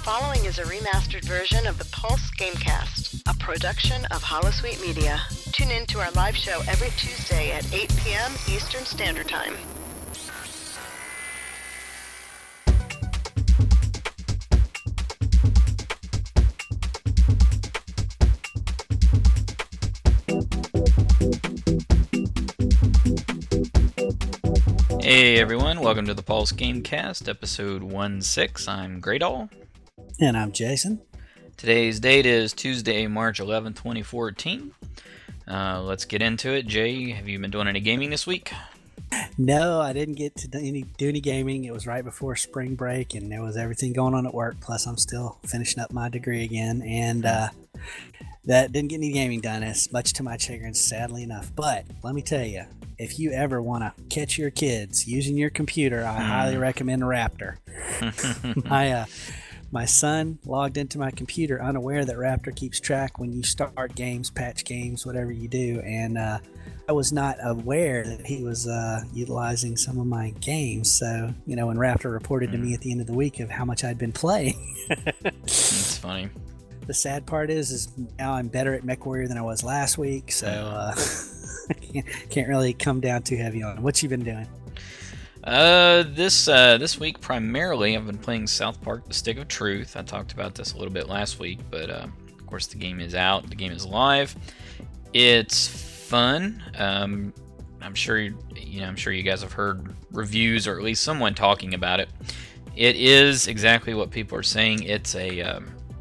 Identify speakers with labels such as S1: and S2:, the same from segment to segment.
S1: following is a remastered version of the Pulse Gamecast, a production of Holosuite Media. Tune in to our live show every Tuesday at 8 p.m. Eastern Standard Time.
S2: Hey everyone, welcome to the Pulse Gamecast, episode 16. I'm Greydall.
S3: And I'm Jason.
S2: Today's date is Tuesday, March 11, 2014. Let's get into it. Jay, have you been doing any gaming this week?
S3: No, I didn't get to do any gaming. It was right before spring break, and there was everything going on at work. Plus, I'm still finishing up my degree again, and that didn't get any gaming done, as much to my chagrin, sadly enough. But let me tell you, if you ever want to catch your kids using your computer, I highly recommend Raptor. My son logged into my computer unaware that Raptor keeps track when you start games, patch games, whatever you do, and I was not aware that he was utilizing some of my games. So, when Raptor reported to me at the end of the week of how much I'd been playing.
S2: That's funny.
S3: The sad part is now I'm better at MechWarrior than I was last week, so can't really come down too heavy on it. What you been doing?
S2: This week primarily I've been playing South Park: The Stick of Truth. I talked about this a little bit last week, but of course the game is out. The game is live. It's fun. I'm sure you guys have heard reviews or at least someone talking about it. It is exactly what people are saying. It's a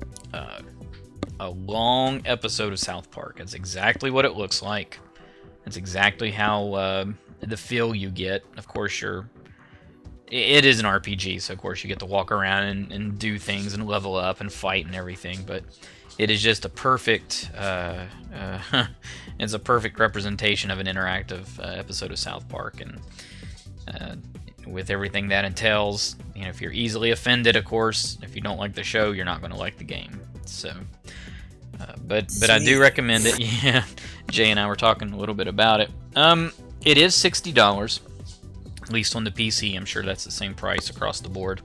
S2: long episode of South Park. It's exactly what it looks like. It's exactly how the feel you get. Of course, it is an RPG, so of course you get to walk around and do things and level up and fight and everything. But it is just a perfect. It's a perfect representation of an interactive episode of South Park, and with everything that entails. If you're easily offended, of course, if you don't like the show, you're not going to like the game. So. But I do recommend it. Yeah, Jay and I were talking a little bit about it. It is $60, at least on the PC. I'm sure that's the same price across the board.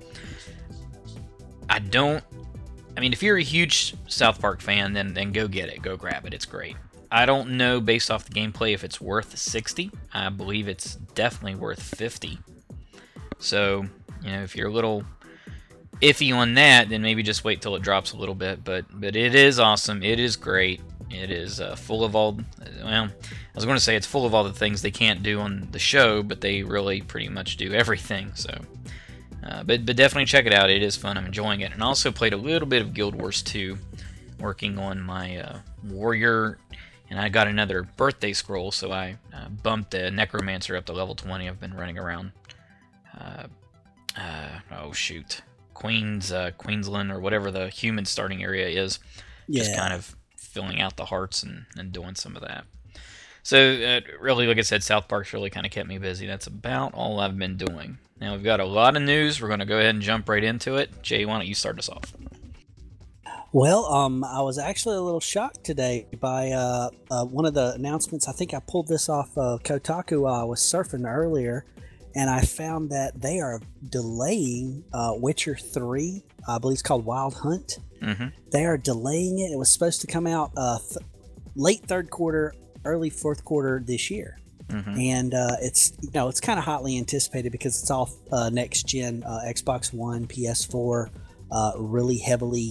S2: If you're a huge South Park fan, then go get it. Go grab it. It's great. I don't know, based off the gameplay, if it's worth $60. I believe it's definitely worth $50. So, if you're a little iffy on that, then maybe just wait till it drops a little bit. But it is awesome. It is great. It is full of all. Well, I was going to say it's full of all the things they can't do on the show, but they really pretty much do everything. So, but definitely check it out. It is fun. I'm enjoying it. And I also played a little bit of Guild Wars 2, working on my warrior, and I got another birthday scroll, so I bumped the necromancer up to level 20. I've been running around. Queensland or whatever the human starting area is, just kind of filling out the hearts and doing some of that. So really, like I said, South Park's really kind of kept me busy. That's about all I've been doing. Now we've got a lot of news. We're going to go ahead and jump right into it. Jay, why don't you start us off?
S3: Well, I was actually a little shocked today by one of the announcements. I think I pulled this off Kotaku while I was surfing earlier. And I found that they are delaying Witcher 3. I believe it's called Wild Hunt. Mm-hmm. They are delaying it. It was supposed to come out late third quarter, early fourth quarter this year. Mm-hmm. And it's kind of hotly anticipated because it's all next gen Xbox One, PS4, really heavily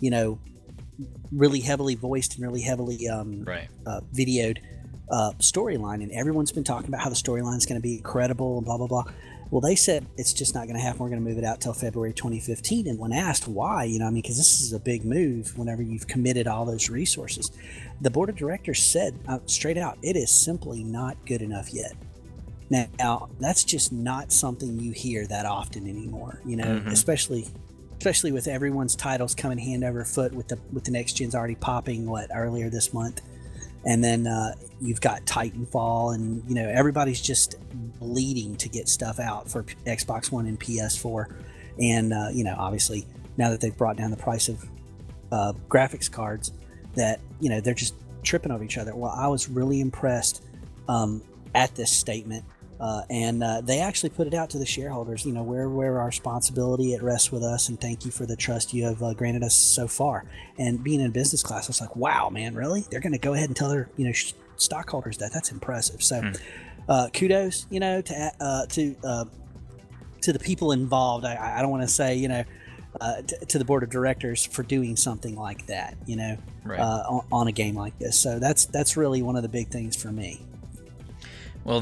S3: voiced and really heavily videoed. Storyline, and everyone's been talking about how the storyline is going to be incredible and blah blah blah. Well, they said it's just not going to happen. We're going to move it out till February 2015. And when asked why, because this is a big move whenever you've committed all those resources, the board of directors said straight out, it is simply not good enough yet. Now that's just not something you hear that often anymore. Especially with everyone's titles coming hand over foot with the next gens already popping earlier this month. And then you've got Titanfall, and everybody's just bleeding to get stuff out for Xbox One and PS4. And obviously now that they've brought down the price of graphics cards, that they're just tripping over each other. Well, I was really impressed at this statement And they actually put it out to the shareholders. We're our responsibility. It rests with us, and thank you for the trust you have granted us so far. And being in business class, I was like, wow, man, really? They're going to go ahead and tell their stockholders that? That's impressive. So kudos, to the people involved. I don't want to say, to the board of directors for doing something like that,
S2: right.
S3: On a game like this. So that's really one of the big things for me.
S2: Well,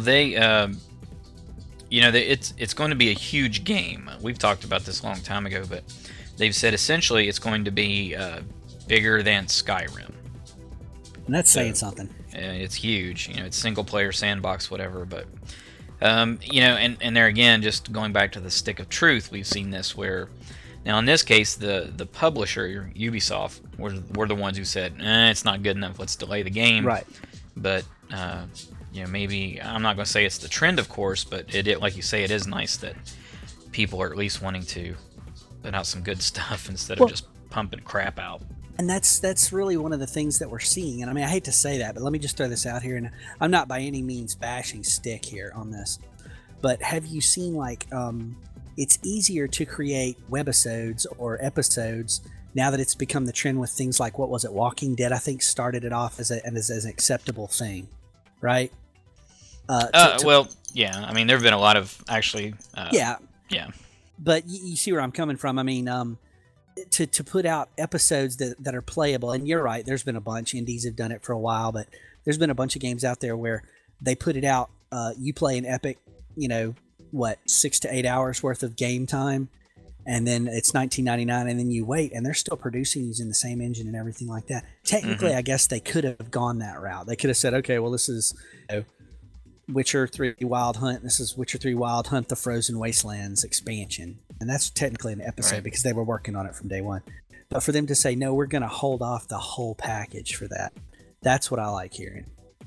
S2: it's going to be a huge game. We've talked about this a long time ago, but they've said essentially it's going to be bigger than Skyrim.
S3: And that's saying something.
S2: It's huge. It's single player sandbox, whatever. But and there again, just going back to the stick of truth, we've seen this where. Now, in this case, the publisher, Ubisoft, were the ones who said, it's not good enough, let's delay the game.
S3: Right.
S2: But, maybe, I'm not going to say it's the trend, of course, but it, like you say, it is nice that people are at least wanting to put out some good stuff instead of just pumping crap out.
S3: And that's really one of the things that we're seeing. And I mean, I hate to say that, but let me just throw this out here. And I'm not by any means bashing Stick here on this. But have you seen, it's easier to create webisodes or episodes now that it's become the trend with things like, what was it, Walking Dead, I think, started it off as an acceptable thing, right?
S2: Well, yeah. I mean, there have been a lot of, actually...
S3: yeah.
S2: Yeah.
S3: But you see where I'm coming from. I mean, to put out episodes that are playable, and you're right, there's been a bunch. Indies have done it for a while, but there's been a bunch of games out there where they put it out, you play an epic, 6 to 8 hours worth of game time, and then it's $19.99, and then you wait, and they're still producing using the same engine and everything like that. Technically, I guess they could have gone that route. They could have said, okay, well, this is Witcher 3 Wild Hunt. This is Witcher 3 Wild Hunt, the Frozen Wastelands expansion. And that's technically an episode because they were working on it from day one. But for them to say, no, we're going to hold off the whole package for that. That's what I like hearing.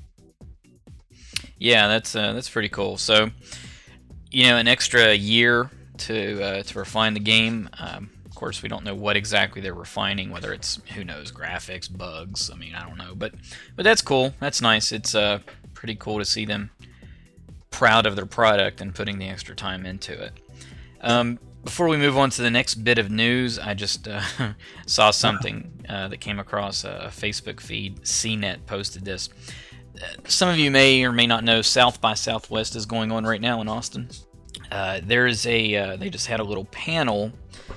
S2: Yeah, that's pretty cool. So, an extra year to refine the game. Of course, we don't know what exactly they're refining, whether it's, who knows, graphics, bugs. I mean, I don't know. But that's cool. That's nice. It's pretty cool to see them proud of their product and putting the extra time into it. Before we move on to the next bit of news, I just saw something that came across a Facebook feed. CNET posted this. Some of you may or may not know South by Southwest is going on right now in Austin. There is they just had a little panel,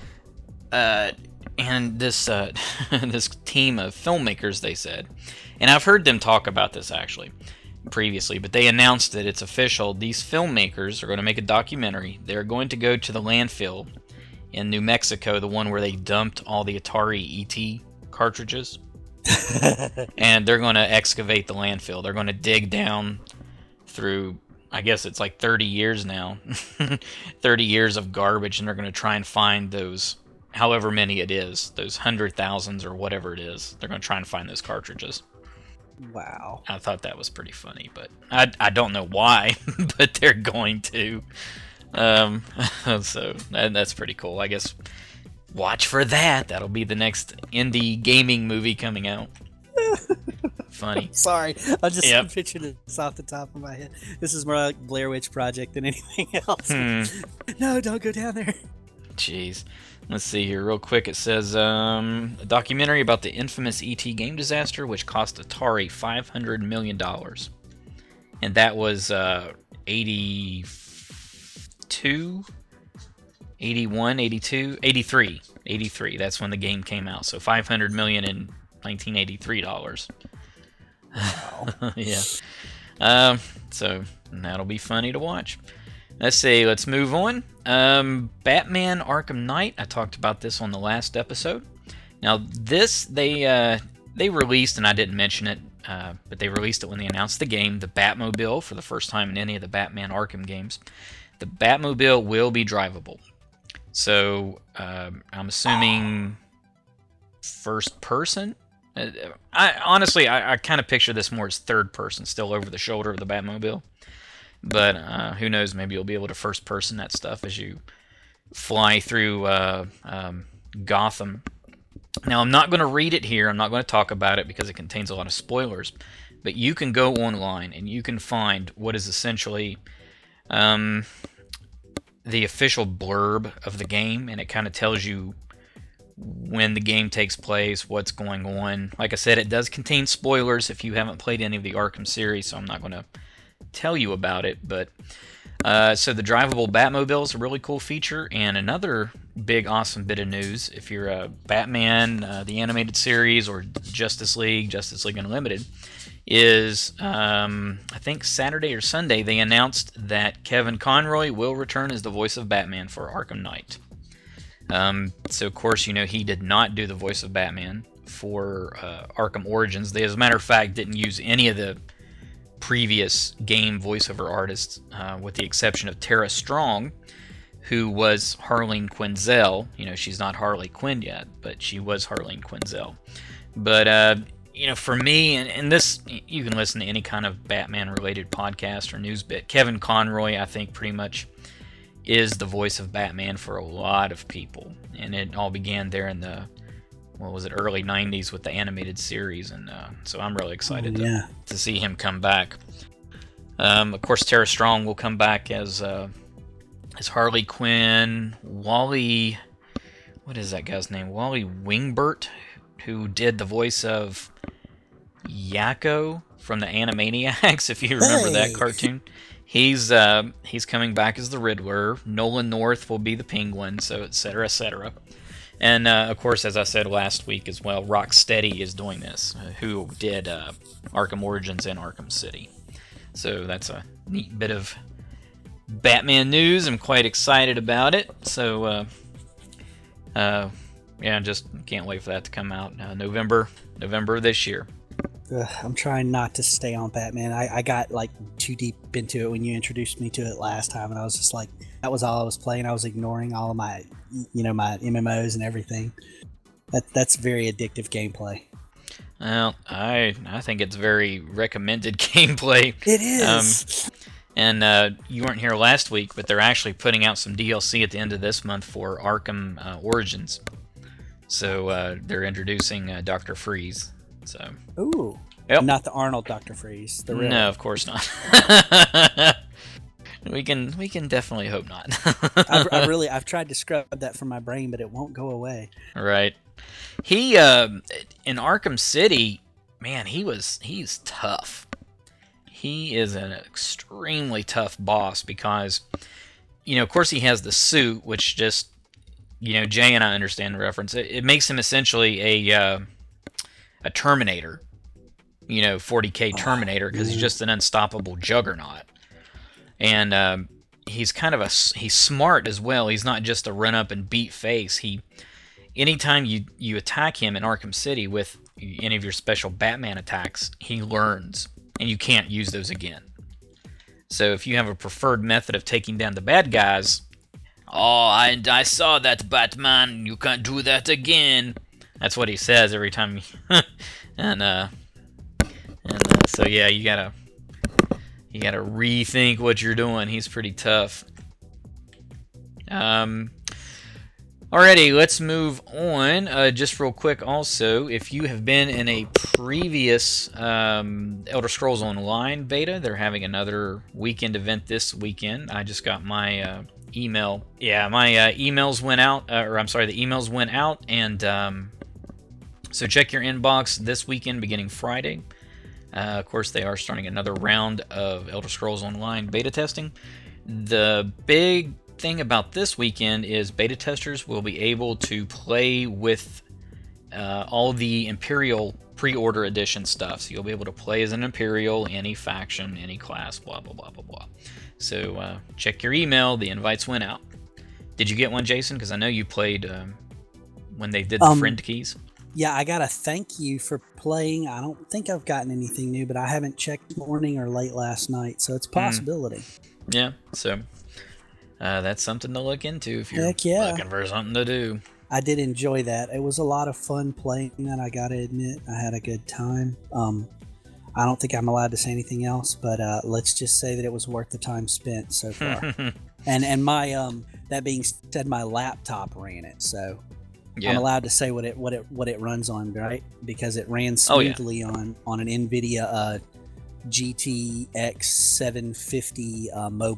S2: and this this team of filmmakers, they said, and I've heard them talk about this actually previously, but they announced that it's official. These filmmakers are going to make a documentary. They're going to go to the landfill in New Mexico, the one where they dumped all the Atari ET cartridges. And they're going to excavate the landfill. They're going to dig down through, I guess it's like 30 years now, 30 years of garbage, and they're going to try and find those, however many it is, those 100,000s or whatever it is. They're going to try and find those cartridges.
S3: Wow.
S2: I thought that was pretty funny, but I don't know why, but they're going to. So that's pretty cool. I guess watch for that. That'll be the next indie gaming movie coming out. Funny.
S3: Sorry, I just pictured this off the top of my head. This is more like Blair Witch Project than anything else. No, don't go down there.
S2: Jeez. Let's see here real quick. It says a documentary about the infamous ET game disaster, which cost Atari $500 million. And that was 82, 81, 82, 83. 83. That's when the game came out. So $500 million in 1983 dollars.
S3: Wow.
S2: Yeah. So that'll be funny to watch. Let's see. Let's move on. Batman Arkham Knight. I talked about this on the last episode. Now this they released, and I didn't mention it, but they released it when they announced the game. The Batmobile for the first time in any of the Batman Arkham games. The Batmobile will be drivable. So I'm assuming first person. I honestly kind of picture this more as third person, still over the shoulder of the Batmobile. But who knows? Maybe you'll be able to first person that stuff as you fly through Gotham. Now, I'm not going to read it here. I'm not going to talk about it because it contains a lot of spoilers. But you can go online and you can find what is essentially the official blurb of the game, and it kind of tells you when the game takes place, what's going on. Like I said, it does contain spoilers if you haven't played any of the Arkham series, so I'm not going to tell you about it. But so the drivable Batmobile is a really cool feature, and another big awesome bit of news, if you're a Batman, the animated series, or Justice League Unlimited, is I think Saturday or Sunday they announced that Kevin Conroy will return as the voice of Batman for Arkham Knight. So of course, he did not do the voice of Batman for Arkham Origins. They, as a matter of fact, didn't use any of the previous game voiceover artists, with the exception of Tara Strong, who was Harleen Quinzel. She's not Harley Quinn yet, but she was Harleen Quinzel. But for me, and this, you can listen to any kind of Batman-related podcast or news bit. Kevin Conroy, I think, pretty much is the voice of Batman for a lot of people, and it all began there in the early 90s with the animated series, and so I'm really excited to see him come back. Of course, Tara Strong will come back as Harley Quinn. Wally, what is that guy's name? Wally Wingbert, who did the voice of Yakko from the Animaniacs, if you remember that cartoon. He's coming back as the Riddler. Nolan North will be the Penguin, so et cetera, et cetera. And, of course, as I said last week as well, Rocksteady is doing this, who did Arkham Origins and Arkham City. So that's a neat bit of Batman news. I'm quite excited about it. So, just can't wait for that to come out November of this year.
S3: I'm trying not to stay on Batman. I got too deep into it when you introduced me to it last time, and I was just like, that was all I was playing. I was ignoring all of my, my MMOs and everything. That's very addictive gameplay.
S2: Well, I think it's very recommended gameplay.
S3: It is.
S2: And you weren't here last week, but they're actually putting out some DLC at the end of this month for Arkham Origins. So they're introducing Dr. Freeze. So.
S3: Ooh.
S2: Yep.
S3: Not the Arnold Dr. Freeze. The real.
S2: No, of course not. We can definitely hope not.
S3: I've tried to scrub that from my brain, but it won't go away.
S2: Right. He in Arkham City, man, he's tough. He is an extremely tough boss because, of course he has the suit, which just, Jay and I understand the reference. It makes him essentially a Terminator, 40K Terminator, because he's just an unstoppable juggernaut. And he's kind of he's smart as well. He's not just a run up and beat face. Anytime you attack him in Arkham City with any of your special Batman attacks, he learns, and you can't use those again. So if you have a preferred method of taking down the bad guys, I saw that, Batman, you can't do that again. That's what he says every time. So yeah, you gotta rethink what you're doing. He's pretty tough. Alrighty, let's move on. Just real quick, also, if you have been in a previous Elder Scrolls Online beta, they're having another weekend event this weekend. I just got my email. Yeah, my emails went out, the emails went out, and so check your inbox this weekend, beginning Friday. Of course, they are starting another round of Elder Scrolls Online beta testing. The big thing about this weekend is beta testers will be able to play with all the Imperial pre-order edition stuff. So you'll be able to play as an Imperial, any faction, any class, blah, blah, blah, blah, blah. So check your email. The invites went out. Did you get one, Jason? Because I know you played when they did the friend keys.
S3: Yeah, I got to thank you for playing. I don't think I've gotten anything new, but I haven't checked morning or late last night, so it's a possibility.
S2: Yeah, so that's something to look into if you're looking for something to do.
S3: I did enjoy that. It was a lot of fun playing that, I got to admit. I had a good time. I don't think I'm allowed to say anything else, but let's just say that it was worth the time spent so far. and my that being said, my laptop ran it, so I'm allowed to say what it runs on, right? Because it ran smoothly on an NVIDIA GTX 750 mobile.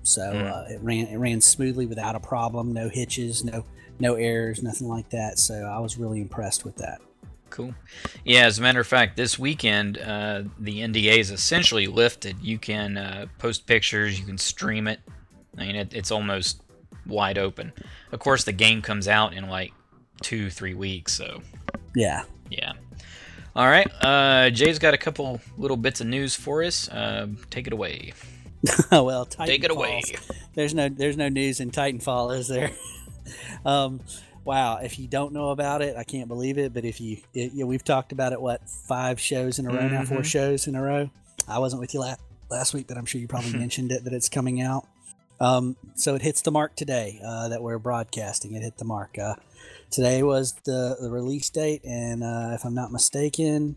S3: So it ran smoothly without a problem, no hitches, no errors, nothing like that. So I was really impressed with that.
S2: Cool. Yeah, as a matter of fact, this weekend the NDA is essentially lifted. You can post pictures, you can stream it. I mean, it's almost wide open. Of course, the game comes out in like 2-3 weeks, so
S3: yeah.
S2: All right, Jay's got a couple little bits of news for us. Take it away.
S3: Well, Titanfall.
S2: Take it away.
S3: There's no news in Titanfall, is there? Wow, if you don't know about it, I can't believe it. But we've talked about it, 5 shows in a row now, 4 shows in a row. I wasn't with you last week, but I'm sure you probably mentioned it, that it's coming out. So it hits the mark today that we're broadcasting. It hit the mark. Today was the release date, and if I'm not mistaken,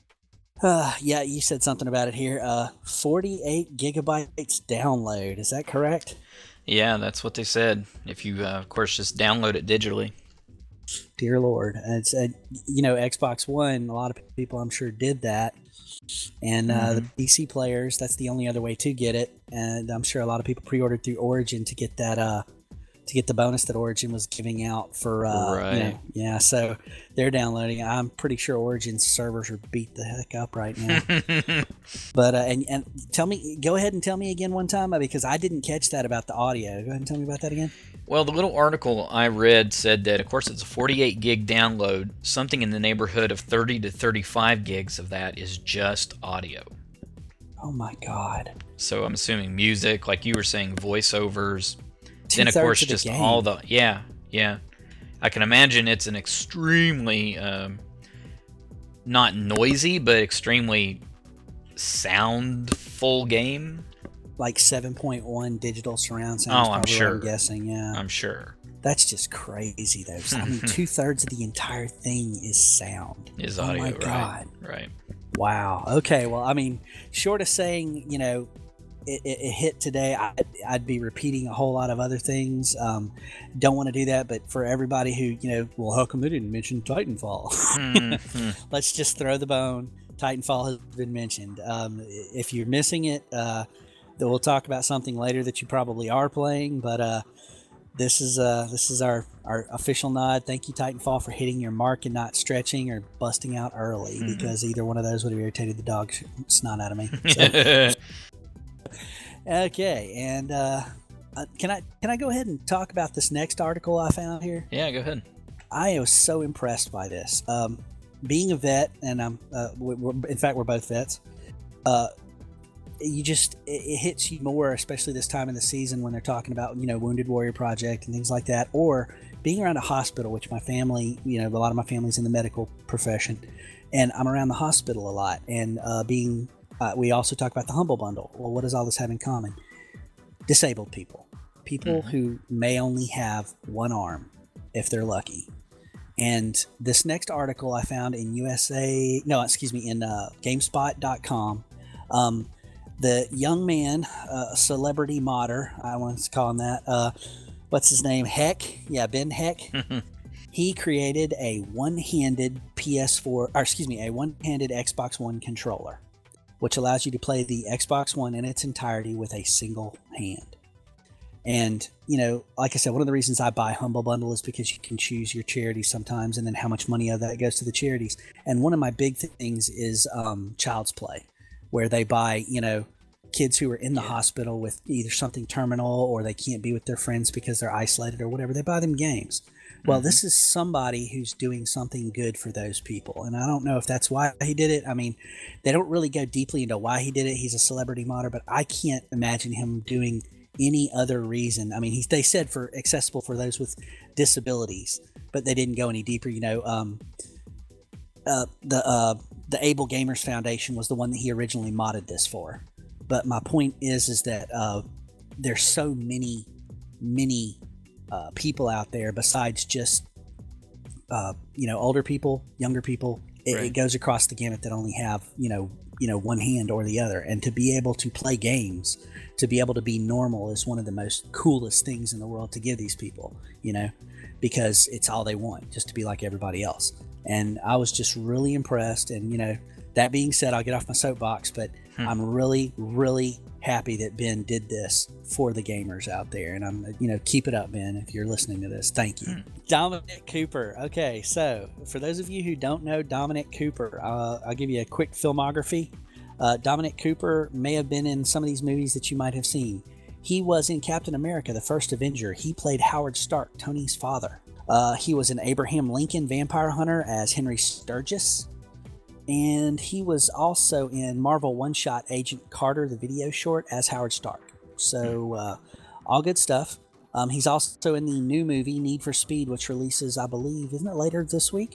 S3: yeah, you said something about it here. 48 gigabytes download. Is that correct?
S2: Yeah, that's what they said. If you, of course, just download it digitally.
S3: Dear Lord. And it's, Xbox One, a lot of people I'm sure did that. And the PC players, that's the only other way to get it. And I'm sure a lot of people pre-ordered through Origin to get that, to get the bonus that Origin was giving out for,
S2: right.
S3: Yeah, so they're downloading. I'm pretty sure Origin's servers are beat the heck up right now. But, and go ahead and tell me again one time, because I didn't catch that about the audio. Go ahead and tell me about that again.
S2: Well, the little article I read said that, of course, it's a 48 gig download. Something in the neighborhood of 30 to 35 gigs of that is just audio.
S3: Oh my God.
S2: So I'm assuming music, like you were saying, voiceovers. Then, of course, just
S3: game.
S2: all the... Yeah. I can imagine it's an extremely, not noisy, but extremely soundful game.
S3: Like 7.1 digital surround sound.
S2: Oh, I'm sure.
S3: I'm guessing, yeah.
S2: I'm sure.
S3: That's just crazy, though. I mean, 2/3 of the entire thing is sound.
S2: Is audio,
S3: oh my God.
S2: Right.
S3: Wow. Okay, well, I mean, short of saying, it hit today, I'd be repeating a whole lot of other things. Don't want to do that, but for everybody who, well, how come they didn't mention Titanfall? Let's just throw the bone. Titanfall has been mentioned. If you're missing it, we'll talk about something later that you probably are playing, but this is our official nod. Thank you, Titanfall, for hitting your mark and not stretching or busting out early, because either one of those would have irritated the dog snot out of me. So. Okay, and can I go ahead and talk about this next article I found here?
S2: Yeah, go ahead.
S3: I was so impressed by this. Being a vet, and in fact we're both vets. It hits you more, especially this time of the season when they're talking about Wounded Warrior Project and things like that, or being around a hospital, which my family, a lot of my family's in the medical profession, and I'm around the hospital a lot, and we also talk about the Humble Bundle. Well, what does all this have in common? Disabled people. People who may only have one arm, if they're lucky. And this next article I found in GameSpot.com. The young man, celebrity modder, I want to call him that. What's his name? Ben Heck. He created a one-handed one-handed Xbox One controller, which allows you to play the Xbox One in its entirety with a single hand. And, like I said, one of the reasons I buy Humble Bundle is because you can choose your charities sometimes, and then how much money of that goes to the charities. And one of my big things is Child's Play, where they buy, kids who are in the hospital with either something terminal or they can't be with their friends because they're isolated or whatever. They buy them games. Well, this is somebody who's doing something good for those people. And I don't know if that's why he did it. I mean, they don't really go deeply into why he did it. He's a celebrity modder, but I can't imagine him doing any other reason. I mean, they said for accessible for those with disabilities, but they didn't go any deeper. The Able Gamers Foundation was the one that he originally modded this for. But my point is that there's so many people out there besides just older people, younger people. It goes across the gamut that only have one hand or the other, and to be able to play games, to be able to be normal is one of the most coolest things in the world to give these people, because it's all they want, just to be like everybody else. And I was just really impressed, and that being said, I'll get off my soapbox, but I'm really, really happy that Ben did this for the gamers out there. And I'm, keep it up, Ben, if you're listening to this. Thank you. Dominic Cooper. Okay, so for those of you who don't know Dominic Cooper, I'll give you a quick filmography. Dominic Cooper may have been in some of these movies that you might have seen. He was in Captain America, the First Avenger. He played Howard Stark, Tony's father. He was in Abraham Lincoln Vampire Hunter as Henry Sturgis. And he was also in Marvel one-shot Agent Carter, the video short, as Howard Stark. So, all good stuff. He's also in the new movie, Need for Speed, which releases, I believe, isn't it later this week?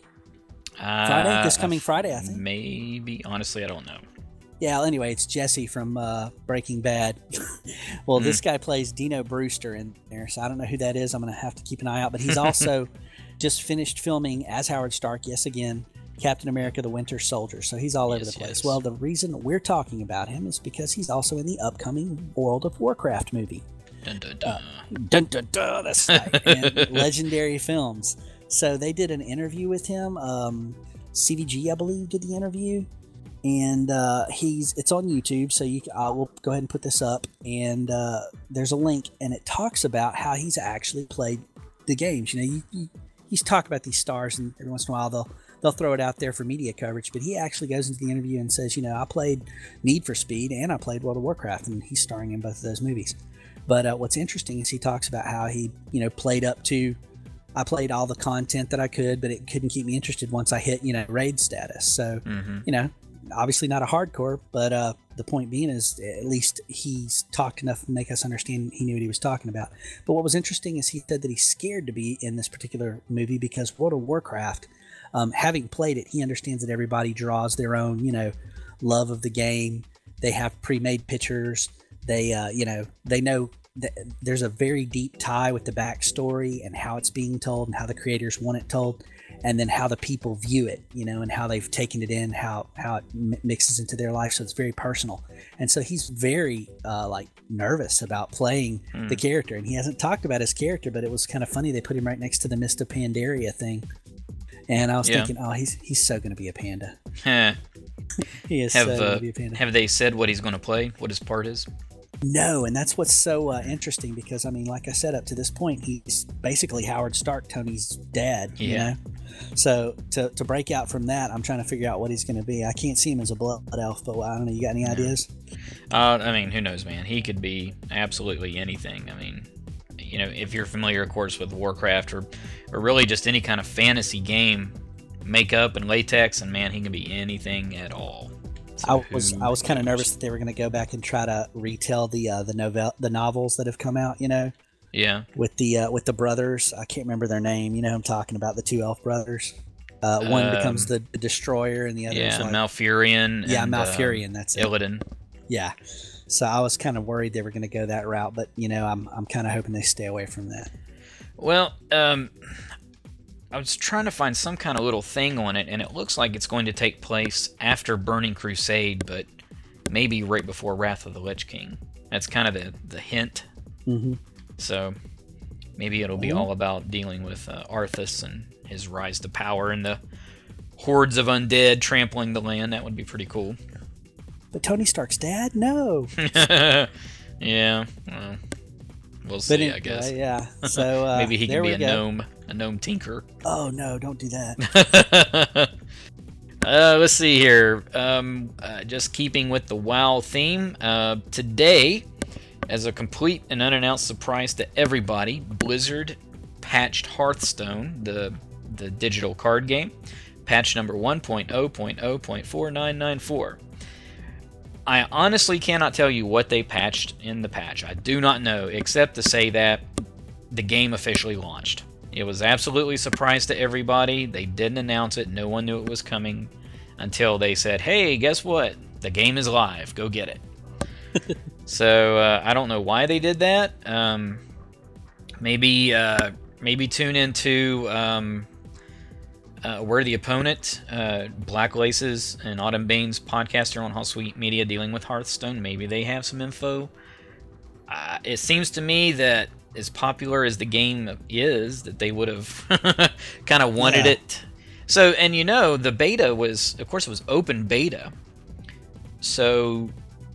S3: Friday? This coming Friday, I think.
S2: Maybe. Honestly, I don't know.
S3: Yeah, well, anyway, it's Jesse from Breaking Bad. Well, this guy plays Dino Brewster in there, so I don't know who that is. I'm going to have to keep an eye out. But he's also just finished filming as Howard Stark, yes, again, Captain America, the Winter Soldier. So he's all over the place. Yes. Well, the reason we're talking about him is because he's also in the upcoming World of Warcraft movie.
S2: Dun, dun, dun.
S3: Dun, dun, dun, that's right. And Legendary Films. So they did an interview with him. CVG, I believe, did the interview. And it's on YouTube, so we'll go ahead and put this up. And there's a link, and it talks about how he's actually played the games. He's talked about these stars, and every once in a while they'll throw it out there for media coverage. But he actually goes into the interview and says, I played Need for Speed and I played World of Warcraft, and he's starring in both of those movies. But what's interesting is he talks about how he, played up to. I played all the content that I could, but it couldn't keep me interested once I hit, raid status. So, obviously not a hardcore, but the point being is at least he's talked enough to make us understand he knew what he was talking about. But what was interesting is he said that he's scared to be in this particular movie because World of Warcraft, having played it, he understands that everybody draws their own, love of the game. They have pre-made pictures. They, they know that there's a very deep tie with the backstory and how it's being told and how the creators want it told. And then how the people view it, and how they've taken it in, how it mixes into their life. So it's very personal. And so he's very nervous about playing the character. And he hasn't talked about his character, but it was kind of funny. They put him right next to the Mist of Pandaria thing. And I was thinking, he's so going to be a panda. He is so going to be a panda.
S2: Have they said what he's going to play, what his part is?
S3: No, and that's what's so interesting because, like I said, up to this point, he's basically Howard Stark, Tony's dad, So to break out from that, I'm trying to figure out what he's going to be. I can't see him as a blood elf, but I don't know. You got any ideas?
S2: Who knows, man? He could be absolutely anything. If you're familiar, of course, with Warcraft or really just any kind of fantasy game, makeup and latex, and man, he can be anything at all. So
S3: I was kind of nervous that they were going to go back and try to retell the novels that have come out,
S2: Yeah.
S3: With the brothers. I can't remember their name. You know who I'm talking about, the two elf brothers. One becomes the destroyer and the other is
S2: Malfurion.
S3: Yeah, Malfurion, that's it.
S2: Illidan.
S3: Yeah. So I was kind of worried they were going to go that route, but I'm kind of hoping they stay away from that.
S2: Well, I was trying to find some kind of little thing on it, and it looks like it's going to take place after Burning Crusade, but maybe right before Wrath of the Lich King. That's kind of the hint.
S3: Mm-hmm.
S2: So maybe it'll be all about dealing with Arthas and his rise to power and the hordes of undead trampling the land. That would be pretty cool.
S3: But Tony Stark's dad? No.
S2: Yeah. Well, we'll see, I guess.
S3: Yeah. So
S2: maybe he can be a gnome tinker.
S3: Oh no! Don't do that.
S2: Let's see here. Just keeping with the WoW theme. Today, as a complete and unannounced surprise to everybody, Blizzard patched Hearthstone, the digital card game, patch number 1.0.0.4994. I honestly cannot tell you what they patched in the patch. I do not know, except to say that the game officially launched. It was absolutely a surprise to everybody. They didn't announce it. No one knew it was coming until they said, hey, guess what? The game is live. Go get it. So I don't know why they did that. Maybe tune into We're the Opponent, Black Laces and Autumn Bane's podcast here on Hallsweet Media dealing with Hearthstone. Maybe they have some info. It seems to me that as popular as the game is, that they would have kind of wanted it So, and the beta was, of course, it was open beta. So,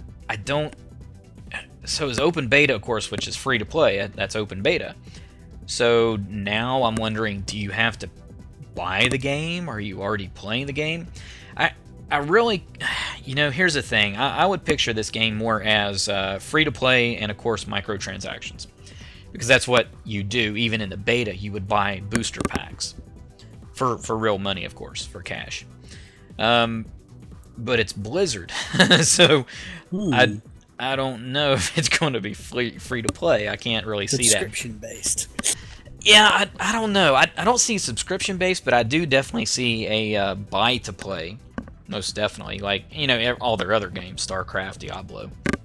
S2: So it was open beta, of course, which is free to play. That's open beta. So now I'm wondering, do you have to buy the game? Are you already playing the game? I really, here's the thing. I would picture this game more as free to play and, of course, microtransactions. Because that's what you do. Even in the beta, you would buy booster packs. For real money, of course, for cash. But it's Blizzard. So I don't know if it's going to be free to play. I can't really see that.
S3: Subscription-based.
S2: Yeah, I don't know. I don't see subscription-based, but I do definitely see a buy-to-play. Most definitely. Like, all their other games, StarCraft, Diablo.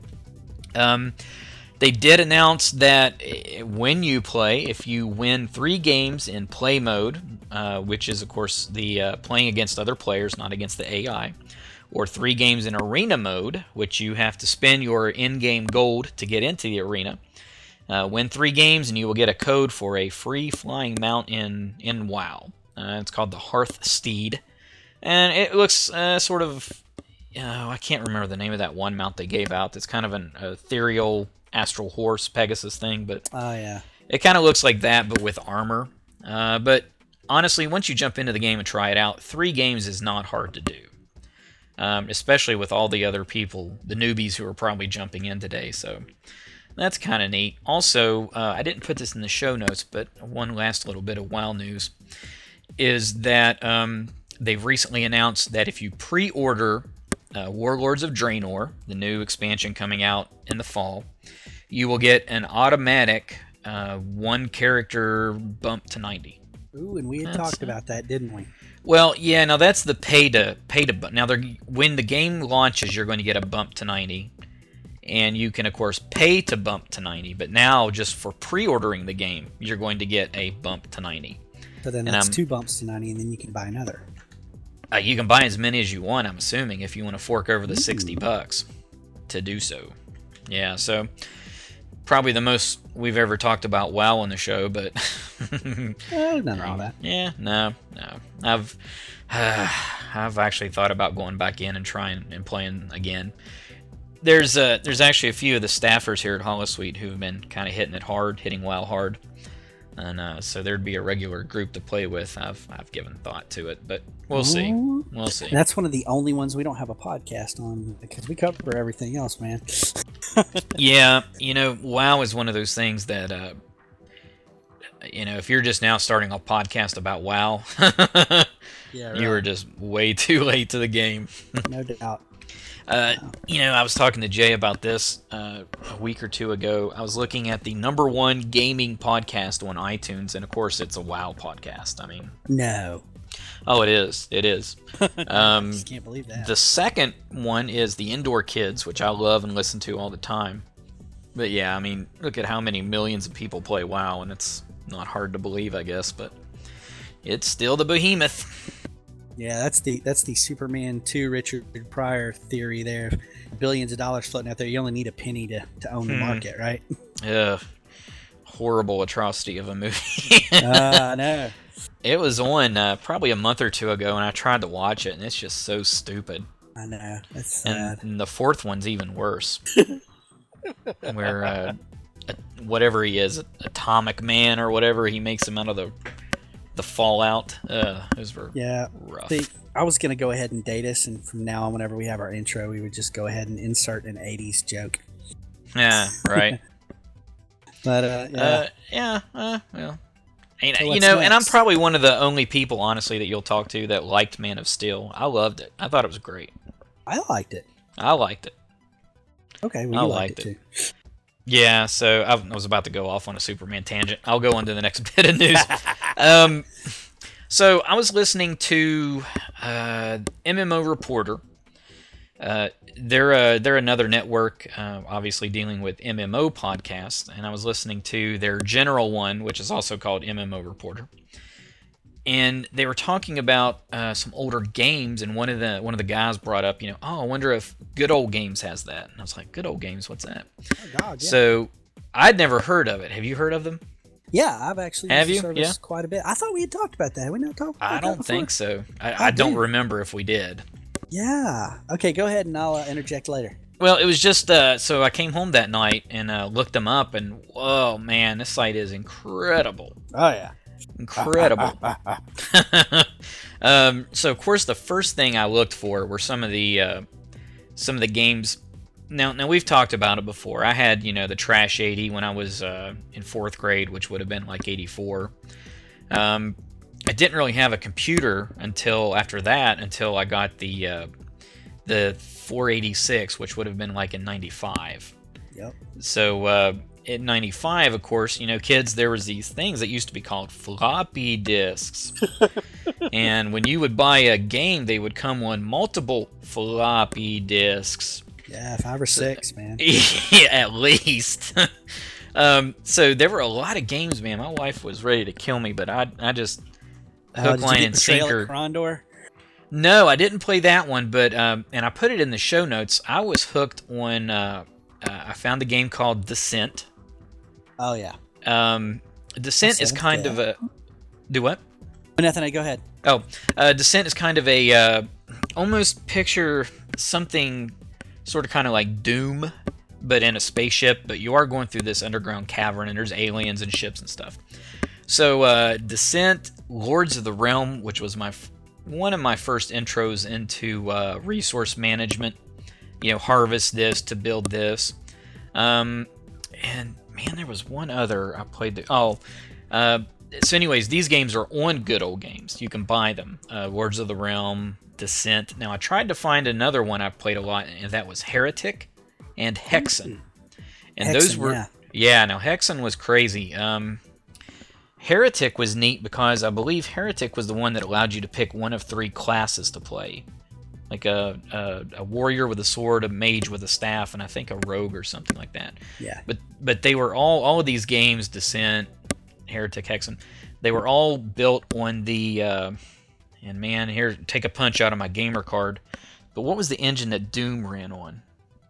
S2: They did announce that when you play, if you win 3 games in play mode, which is, of course, the playing against other players, not against the AI, or 3 games in arena mode, which you have to spend your in-game gold to get into the arena. Win 3 games and you will get a code for a free flying mount in WoW. It's called the Hearth Steed. And it looks sort of... I can't remember the name of that one mount they gave out. It's kind of an ethereal astral horse Pegasus thing, but
S3: yeah,
S2: it kind of looks like that, but with armor. But honestly, once you jump into the game and try it out, 3 games is not hard to do. Especially with all the other people, the newbies who are probably jumping in today, so that's kind of neat. Also, I didn't put this in the show notes, but one last little bit of WoW news is that they've recently announced that if you pre-order Warlords of Draenor, the new expansion coming out in the fall, you will get an automatic 1 character bump to 90.
S3: Ooh, and we had talked about that, didn't we?
S2: Well, yeah. Now that's the pay to bump. Now, when the game launches, you're going to get a bump to 90, and you can, of course, pay to bump to 90. But now, just for pre-ordering the game, you're going to get a bump to 90.
S3: So then that's 2 bumps to 90, and then you can buy another.
S2: You can buy as many as you want, I'm assuming, if you want to fork over the $60 to do so. Yeah, so probably the most we've ever talked about WoW on the show, but
S3: nothing wrong with that.
S2: Yeah, no. I've actually thought about going back in and trying and playing again. There's actually a few of the staffers here at Holosuite who've been kind of hitting WoW hard. And so there'd be a regular group to play with. I've given thought to it, but we'll see. We'll see.
S3: That's one of the only ones we don't have a podcast on, because we cover everything else, man.
S2: Yeah, WoW is one of those things that, if you're just now starting a podcast about WoW,
S3: yeah, right.
S2: You were just way too late to the game.
S3: No doubt.
S2: I was talking to Jay about this a week or 2 ago. I was looking at the #1 gaming podcast on iTunes, and of course, it's a WoW podcast. I mean,
S3: no.
S2: Oh, it is. It is.
S3: I just can't believe that.
S2: The second one is the Indoor Kids, which I love and listen to all the time. But yeah, I mean, look at how many millions of people play WoW, and it's not hard to believe, I guess, but it's still the behemoth.
S3: Yeah, that's the Superman 2 Richard Pryor theory there. Billions of dollars floating out there. You only need a penny to own the market, right?
S2: Yeah. Horrible atrocity of a movie.
S3: I know.
S2: It was on probably a month or 2 ago, and I tried to watch it, and it's just so stupid.
S3: I know. That's sad.
S2: And the 4th one's even worse. Where whatever he is, Atomic Man or whatever, he makes him out of the Fallout. Those were rough.
S3: I was going to go ahead and date us, and from now on, whenever we have our intro, we would just go ahead and insert an 80s joke.
S2: Yeah, right.
S3: But,
S2: well. And I'm probably one of the only people, honestly, that you'll talk to that liked Man of Steel. I loved it. I thought it was great.
S3: I liked it. Okay, well, you liked it too.
S2: Yeah, so I was about to go off on a Superman tangent. I'll go on to the next bit of news. So I was listening to MMO Reporter. They're another network, obviously dealing with MMO podcasts, and I was listening to their general one, which is also called MMO Reporter. And they were talking about some older games, and one of the guys brought up, I wonder if Good Old Games has that. And I was like, Good Old Games, what's that?
S3: Oh, God, yeah.
S2: So I'd never heard of it. Have you heard of them?
S3: Yeah, I've actually
S2: Have
S3: used the
S2: you?
S3: service quite a bit. I thought we had talked about that. Have we not talked about that
S2: I don't
S3: before?
S2: think so. I don't
S3: dude.
S2: remember if we did.
S3: Yeah. Okay, go ahead and I'll interject later.
S2: Well, it was just so I came home that night and looked them up, and whoa, man, this site is incredible.
S3: Oh yeah,
S2: incredible. So of course, the first thing I looked for were some of the games. Now we've talked about it before. I had the Trash 80 when I was in 4th grade, which would have been like 84. I didn't really have a computer until after that, until I got the 486, which would have been like in 95.
S3: Yep.
S2: So in 95, of course, kids, there was these things that used to be called floppy disks. And when you would buy a game, they would come on multiple floppy disks.
S3: Yeah, 5 or 6, man.
S2: Yeah, at least. So there were a lot of games, man. My wife was ready to kill me, but I just hook, line, and sinker.
S3: Krondor?
S2: No, I didn't play that one, but and I put it in the show notes. I was hooked on. I found a game called Descent.
S3: Oh yeah.
S2: Descent is kind of a. Do what?
S3: Nothing. Go ahead.
S2: Oh, Descent is kind of a almost picture something sort of kind of like Doom, but in a spaceship. But you are going through this underground cavern, and there's aliens and ships and stuff. So Descent, Lords of the Realm, which was one of my first intros into resource management. Harvest this to build this. And man, there was one other I played. So anyways, these games are on Good Old Games. You can buy them. Lords of the Realm, Descent. Now I tried to find another one I played a lot, and that was Heretic and Hexen. And those were now Hexen was crazy. Heretic was neat because I believe Heretic was the one that allowed you to pick one of 3 classes to play. Like a warrior with a sword, a mage with a staff, and I think a rogue or something like that.
S3: Yeah.
S2: But they were all of these games, Descent, Heretic, Hexen, they were all built on the and man, here, take a punch out of my gamer card. But what was the engine that Doom ran on?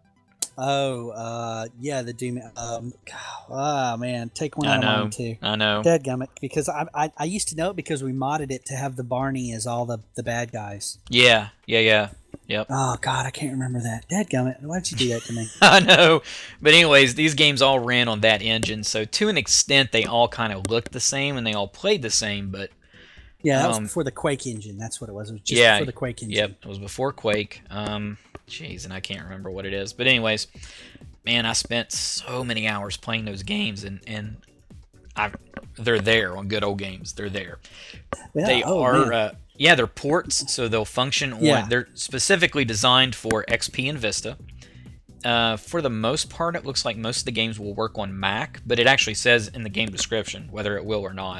S3: Oh, yeah, the Doom. Man, take one out of mine too.
S2: I know.
S3: Dadgummit, because I used to know it because we modded it to have the Barney as all the bad guys.
S2: Yeah. Yep.
S3: Oh God, I can't remember that. Dadgummit, why'd you do that to me?
S2: I know. But anyways, these games all ran on that engine, so to an extent they all kind of looked the same and they all played the same, but
S3: yeah, that was before the Quake engine. That's what it was. It was just before the Quake engine.
S2: Yep, it was before Quake. Jeez, and I can't remember what it is. But anyways, man, I spent so many hours playing those games, and they're there on Good Old Games. They're there.
S3: Yeah,
S2: they are, they're ports, so they'll function on. Yeah. They're specifically designed for XP and Vista. For the most part, it looks like most of the games will work on Mac, but it actually says in the game description whether it will or not.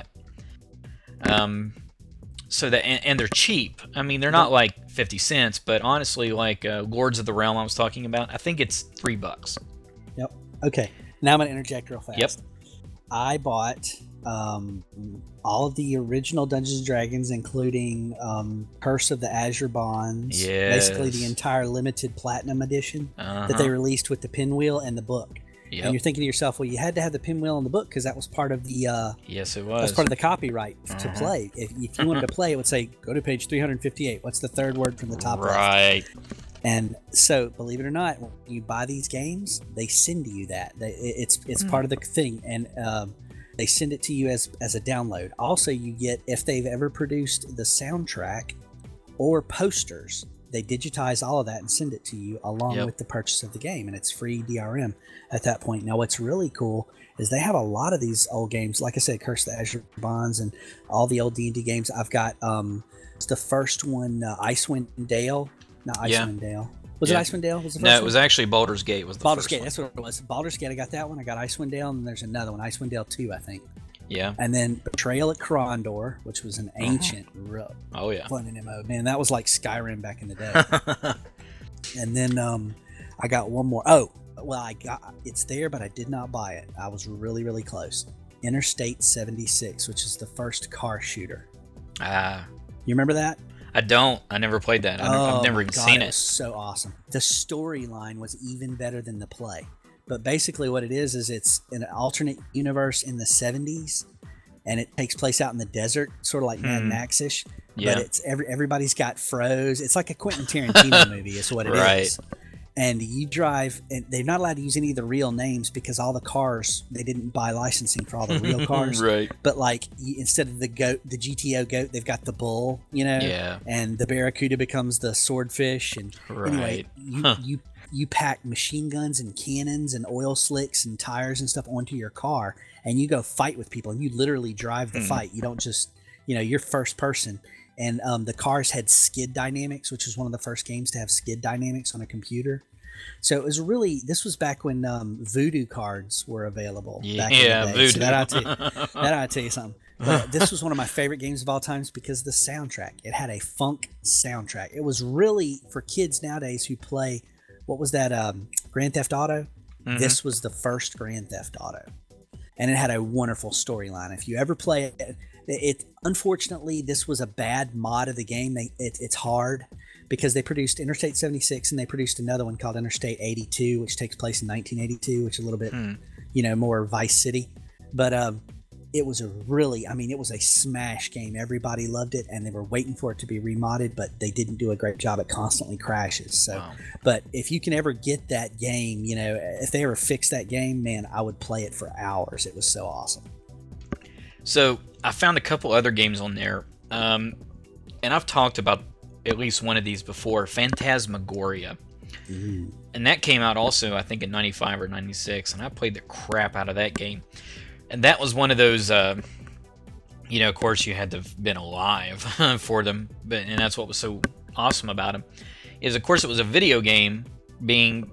S2: So that and they're cheap. I mean, they're not like 50 cents, but honestly, like Lords of the Realm I was talking about, I think it's $3.
S3: Yep. Okay. Now I'm gonna interject real fast.
S2: Yep.
S3: I bought all of the original Dungeons & Dragons, including Curse of the Azure Bonds.
S2: Yes.
S3: Basically, the entire limited Platinum edition that they released with the pinwheel and the book. Yep. And you're thinking to yourself, well, you had to have the pinwheel in the book because that was part of the.
S2: Yes, it was.
S3: That's part of the copyright to play. If you wanted to play, it would say, go to page 358. What's the third word from the top left?
S2: Right.
S3: And so, believe it or not, when you buy these games, they send to you that. It's part of the thing, and they send it to you as a download. Also, you get, if they've ever produced the soundtrack or posters, they digitize all of that and send it to you along with the purchase of the game, and it's free DRM at that point. Now, what's really cool is they have a lot of these old games. Like I said, Curse of the Azure Bonds and all the old D&D games. I've got it's the first one, Icewind Dale. Not Icewind Dale. Was it Icewind Dale? Was the first
S2: one? It was actually Baldur's Gate.
S3: Baldur's Gate, that's what it was. Baldur's Gate, I got that one. I got Icewind Dale, and there's another one, Icewind Dale 2, I think.
S2: Yeah.
S3: And then Betrayal at Krondor, which was an ancient, real fun MMO. Man, that was like Skyrim back in the day. And then I got one more. Oh, well, it's there, but I did not buy it. I was really, really close. Interstate 76, which is the first car shooter. You remember that?
S2: I don't. I never played that. I've never even seen it.
S3: It was so awesome. The storyline was even better than the play. But basically what it is it's an alternate universe in the 70s, and it takes place out in the desert, sort of like Mad Max-ish. Yeah. But it's everybody's got froze. It's like a Quentin Tarantino movie is what it is. And you drive, and they're not allowed to use any of the real names because all the cars, they didn't buy licensing for all the real cars.
S2: Right.
S3: But like instead of the goat, the GTO goat, they've got the bull, you know?
S2: Yeah.
S3: And the Barracuda becomes the swordfish. And anyway, you pack machine guns and cannons and oil slicks and tires and stuff onto your car, and you go fight with people, and you literally drive the fight. You don't just, you're first person. And the cars had skid dynamics, which was one of the first games to have skid dynamics on a computer. So it was this was back when Voodoo cards were available. Back in the day.
S2: Voodoo.
S3: So that ought to tell you something. But this was one of my favorite games of all times because the soundtrack. It had a funk soundtrack. It was really for kids nowadays who play, what was that, Grand Theft Auto? Mm-hmm. This was the first Grand Theft Auto. And it had a wonderful storyline. If you ever play it, unfortunately, this was a bad mod of the game. It's hard because they produced Interstate 76 and they produced another one called Interstate 82, which takes place in 1982, which is a little bit, more Vice City. But it was it was a smash game. Everybody loved it, and they were waiting for it to be remodded, but they didn't do a great job. It constantly crashes. So, But if you can ever get that game, if they ever fix that game, man, I would play it for hours. It was so awesome.
S2: So I found a couple other games on there, and I've talked about at least one of these before, Phantasmagoria. Mm. And that came out also, I think, in 95 or 96, and I played the crap out of that game. And that was one of those, of course you had to have been alive for them, and that's what was so awesome about them, is of course it was a video game being,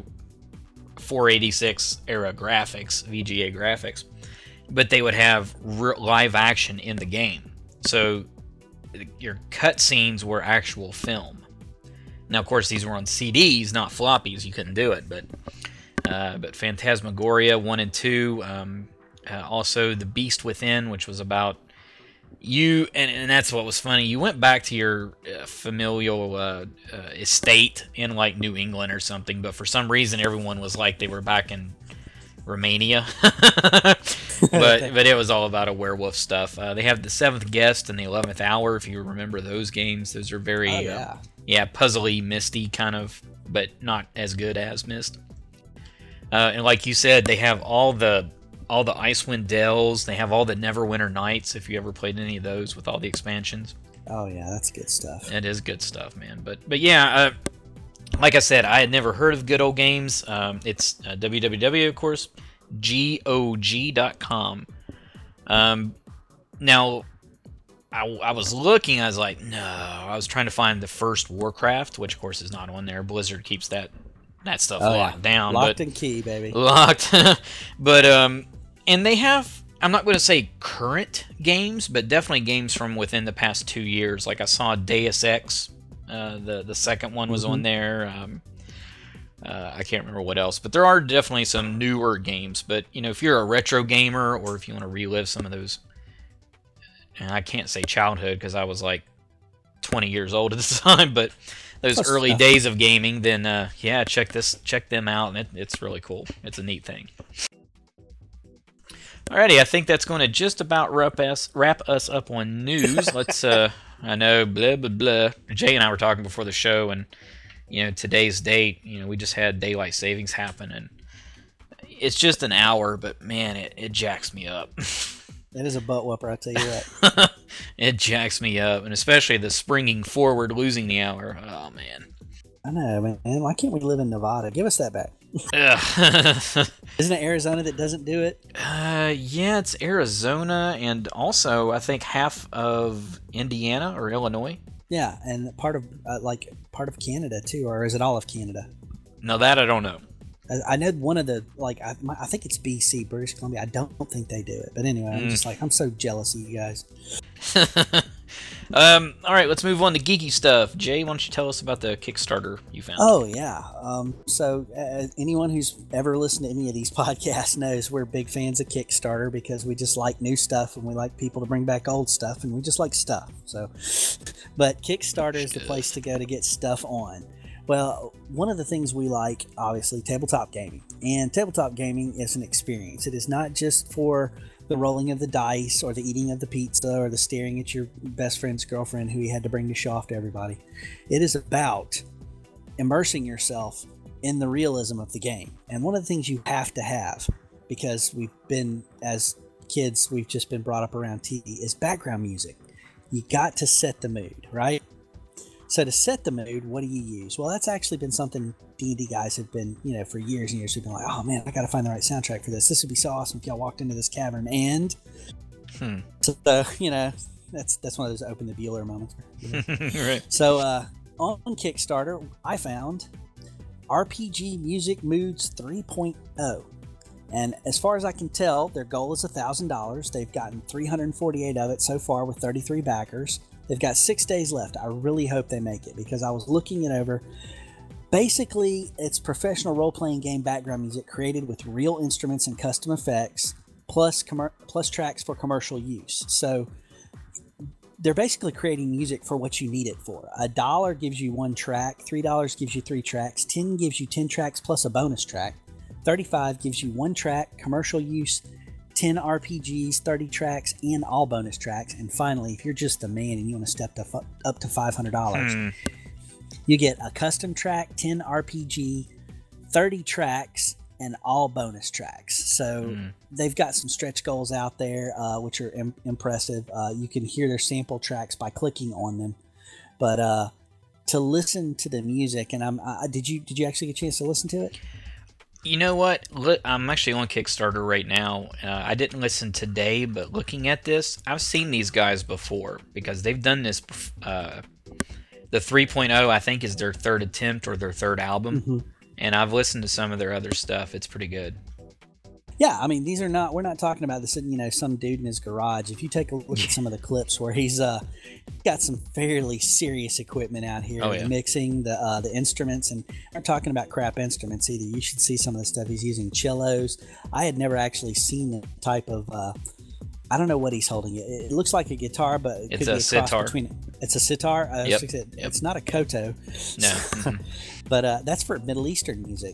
S2: 486 era graphics, VGA graphics, but they would have live action in the game. So your cutscenes were actual film. Now, of course, these were on CDs, not floppies. You couldn't do it, but Phantasmagoria 1 and 2, also The Beast Within, which was about you, and that's what was funny. You went back to your familial estate in like New England or something, but for some reason everyone was like they were back in Romania. but it was all about a werewolf stuff. They have The Seventh Guest and The 11th Hour, if you remember those games. Those are very puzzly, misty kind of, but not as good as Myst. And like you said, they have all the Icewind Dales. They have all the Neverwinter Nights, if you ever played any of those with all the expansions.
S3: Oh yeah, that's good stuff.
S2: It is good stuff, man. But yeah, like I said, I had never heard of Good Old Games. It's www, of course, GOG.com. Now, I was looking, I was like, no. I was trying to find the first Warcraft, which, of course, is not on there. Blizzard keeps that stuff locked down.
S3: Locked and key, baby.
S2: Locked. But, and they have, I'm not going to say current games, but definitely games from within the past 2 years. Like I saw Deus Ex. The second one was on there. I can't remember what else, but there are definitely some newer games. But if you're a retro gamer, or if you want to relive some of those, and I can't say childhood because I was like 20 years old at the time, but those early days of gaming, then check them out, and it's really cool. It's a neat thing. Alrighty, I think that's going to just about wrap us up on news. Let's I know, blah, blah, blah. Jay and I were talking before the show, and, today's date, we just had daylight savings happen, and it's just an hour, but, man, it jacks me up.
S3: It is a butt whopper, I'll tell you that.
S2: It jacks me up, and especially the springing forward, losing the hour. Oh, man.
S3: I know, man. Why can't we live in Nevada? Give us that back. Isn't it Arizona that doesn't do it?
S2: Yeah, it's Arizona, and also I think half of Indiana or Illinois.
S3: Yeah, and part of Canada too, or is it all of Canada?
S2: No, that I don't know.
S3: I know one of the I think it's BC, British Columbia. I don't think they do it, but anyway, I'm just I'm so jealous of you guys.
S2: All right, let's move on to geeky stuff. Jay, why don't you tell us about the Kickstarter you found?
S3: Oh, yeah. So anyone who's ever listened to any of these podcasts knows we're big fans of Kickstarter because we just like new stuff and we like people to bring back old stuff and we just like stuff. So, but Kickstarter is the place to go to get stuff on. Well, one of the things we like, obviously, tabletop gaming. And tabletop gaming is an experience. It is not just for the rolling of the dice or the eating of the pizza or the staring at your best friend's girlfriend who he had to bring to show off to everybody. It is about immersing yourself in the realism of the game. And one of the things you have to have, because we've been, as kids, we've just been brought up around TV, is background music. You got to set the mood, right? So to set the mood, what do you use? Well, that's actually been something D&D guys have been, for years and years. We've been like, oh man, I got to find the right soundtrack for this. This would be so awesome if y'all walked into this cavern and, so that's one of those open the Bueller moments.
S2: Right.
S3: So on Kickstarter, I found RPG Music Moods 3.0. And as far as I can tell, their goal is $1,000. They've gotten 348 of it so far with 33 backers. They've got 6 days left. I really hope they make it because I was looking it over. Basically, it's professional role-playing game background music created with real instruments and custom effects, plus tracks for commercial use. So they're basically creating music for what you need it for. $1 gives you 1 track, $3 gives you 3 tracks, $10 gives you 10 tracks plus a bonus track, $35 gives you 1 track, commercial use, 10 RPGs, 30 tracks, and all bonus tracks. And finally, if you're just the man and you want to step up to $500, you get a custom track, 10 RPG, 30 tracks, and all bonus tracks. So they've got some stretch goals out there, which are impressive. You can hear their sample tracks by clicking on them. But to listen to the music, and did you actually get a chance to listen to it?
S2: You know what? I'm actually on Kickstarter right now. I didn't listen today, but looking at this, I've seen these guys before because they've done this. The 3.0, I think, is their third attempt or their third album, and I've listened to some of their other stuff. It's pretty good.
S3: Yeah, I mean, we're not talking about this, some dude in his garage. If you take a look at some of the clips where he's got some fairly serious equipment out here, mixing the instruments, and we're not talking about crap instruments either. You should see some of the stuff he's using. Cellos. I had never actually seen the type of, I don't know what he's holding. It looks like a guitar, but it could be a
S2: sitar.
S3: It's a sitar?
S2: Yep.
S3: It's not a koto.
S2: No.
S3: But that's for Middle Eastern music.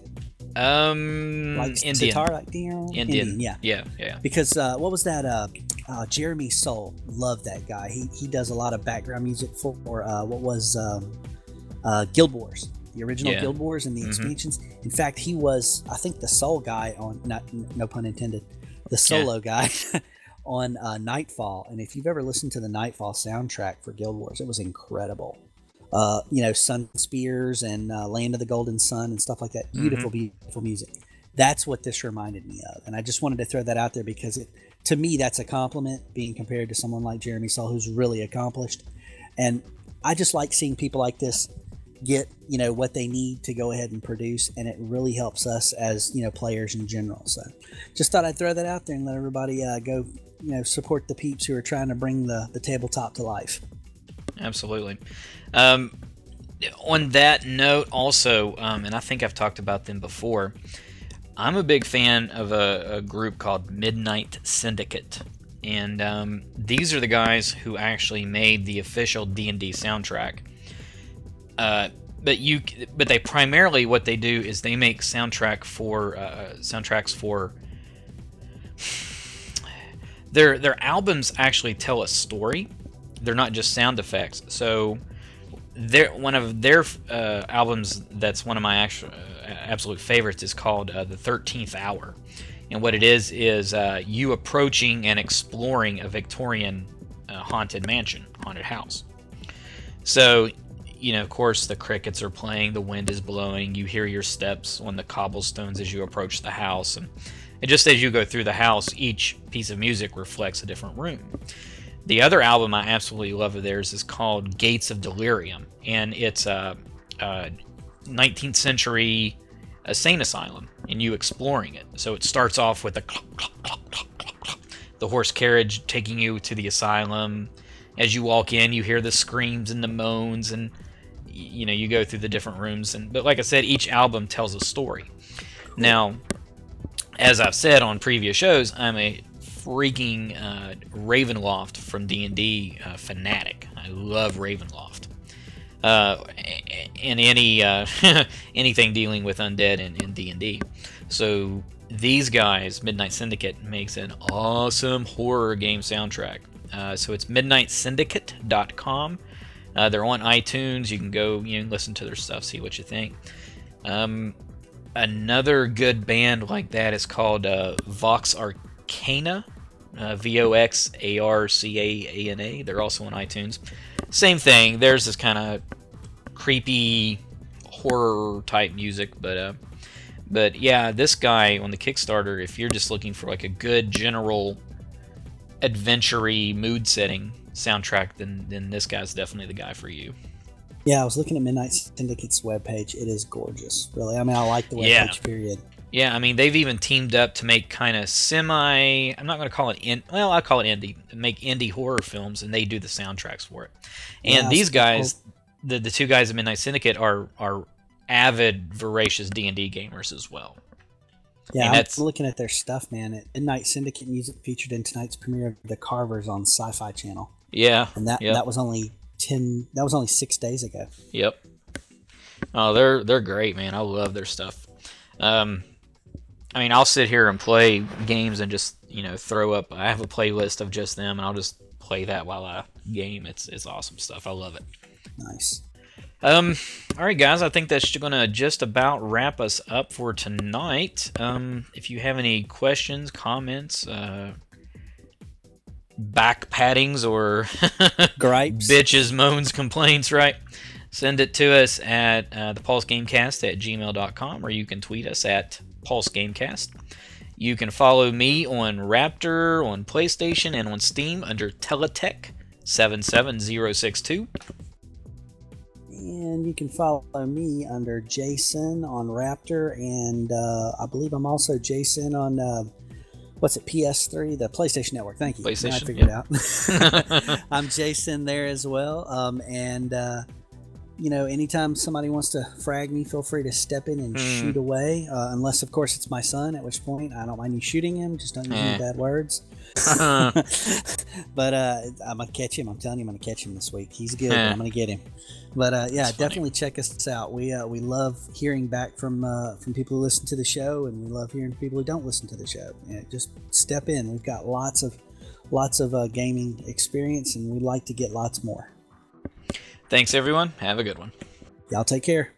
S2: Like
S3: Indian. Sitar, like Indian,
S2: yeah.
S3: Because what was that? Jeremy Soule, love that guy. He does a lot of background music for what was Guild Wars, the original Guild Wars and the expansions. In fact, he was, I think, the sole guy on, no pun intended, the solo guy on Nightfall. And if you've ever listened to the Nightfall soundtrack for Guild Wars, it was incredible. Sun Spears and Land of the Golden Sun and stuff like that. Beautiful, beautiful music. That's what this reminded me of. And I just wanted to throw that out there because to me, that's a compliment being compared to someone like Jeremy Soule, who's really accomplished. And I just like seeing people like this get, what they need to go ahead and produce. And it really helps us as, players in general. So just thought I'd throw that out there and let everybody go, support the peeps who are trying to bring the tabletop to life.
S2: Absolutely. On that note also, and I think I've talked about them before, I'm a big fan of a group called Midnight Syndicate. And these are the guys who actually made the official D&D soundtrack. But they primarily, what they do is they make soundtracks for their albums actually tell a story. They're not just sound effects. So one of their albums that's one of my absolute favorites is called The 13th Hour. And what it is you approaching and exploring a Victorian haunted house. So, of course, the crickets are playing, the wind is blowing, you hear your steps on the cobblestones as you approach the house. And just as you go through the house, each piece of music reflects a different room. The other album I absolutely love of theirs is called Gates of Delirium, and it's a 19th century insane asylum, and you exploring it. So it starts off with the horse carriage taking you to the asylum. As you walk in, you hear the screams and the moans, and you go through the different rooms. But like I said, each album tells a story. Now, as I've said on previous shows, I'm a freaking Ravenloft from D&D fanatic. I love Ravenloft. in any anything dealing with undead in D&D. So these guys, Midnight Syndicate, makes an awesome horror game soundtrack. So it's midnightsyndicate.com. They're on iTunes. You can go, listen to their stuff, see what you think. Another good band like that is called Vox Arcana, VOXARCAANA. They're also on iTunes. Same thing. There's this kind of creepy horror type music, but yeah, this guy on the Kickstarter, if you're just looking for like a good general adventure-y mood setting soundtrack, then this guy's definitely the guy for you.
S3: Yeah, I was looking at Midnight Syndicate's webpage. It is gorgeous, really. I mean, I like the webpage, period.
S2: Yeah, I mean, they've even teamed up to make kind of semi... I'm not going to call it... I'll call it indie. Make indie horror films, and they do the soundtracks for it. And these guys, the two guys at Midnight Syndicate, are avid, voracious D&D gamers as well.
S3: Yeah, I'm looking at their stuff, man. Midnight Syndicate music featured in tonight's premiere of The Carvers on Sci-Fi Channel.
S2: Yeah.
S3: And that was only 6 days ago.
S2: Yep. Oh, they're great, man. I love their stuff. I mean, I'll sit here and play games and just, throw up. I have a playlist of just them, and I'll just play that while I game. It's awesome stuff. I love it.
S3: Nice.
S2: All right, guys. I think that's going to just about wrap us up for tonight. If you have any questions, comments, back pattings, or
S3: gripes,
S2: bitches, moans, complaints, right? Send it to us at thepulsegamecast@gmail.com, or you can tweet us at pulsegamecast. You can follow me on Raptor, on PlayStation, and on Steam under Teletech77062.
S3: And you can follow me under Jason on Raptor, and I believe I'm also Jason on PS3, the PlayStation Network. Thank you.
S2: PlayStation,
S3: I figured it out. I'm Jason there as well. Anytime somebody wants to frag me, feel free to step in and shoot away. Unless, of course, it's my son, at which point I don't mind you shooting him. Just don't use any bad words. But I'm going to catch him. I'm telling you, I'm going to catch him this week. He's good, but I'm going to get him. But definitely check us out. We love hearing back from people who listen to the show, and we love hearing from people who don't listen to the show. Just step in. We've got lots of gaming experience, and we'd like to get lots more.
S2: Thanks, everyone. Have a good one.
S3: Y'all take care.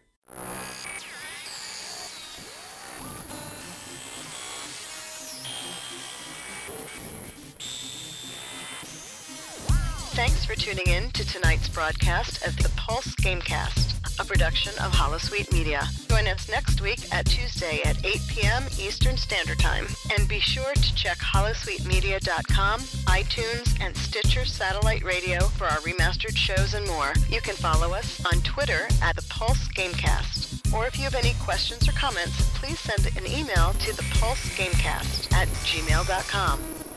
S1: Thanks for tuning in to tonight's broadcast of the Pulse Gamecast, a production of Holosuite Media. Join us next week at Tuesday at 8 p.m. Eastern Standard Time. And be sure to check holosuitemedia.com, iTunes, and Stitcher Satellite Radio for our remastered shows and more. You can follow us on Twitter at the Pulse Gamecast. Or if you have any questions or comments, please send an email to thepulsegamecast@gmail.com.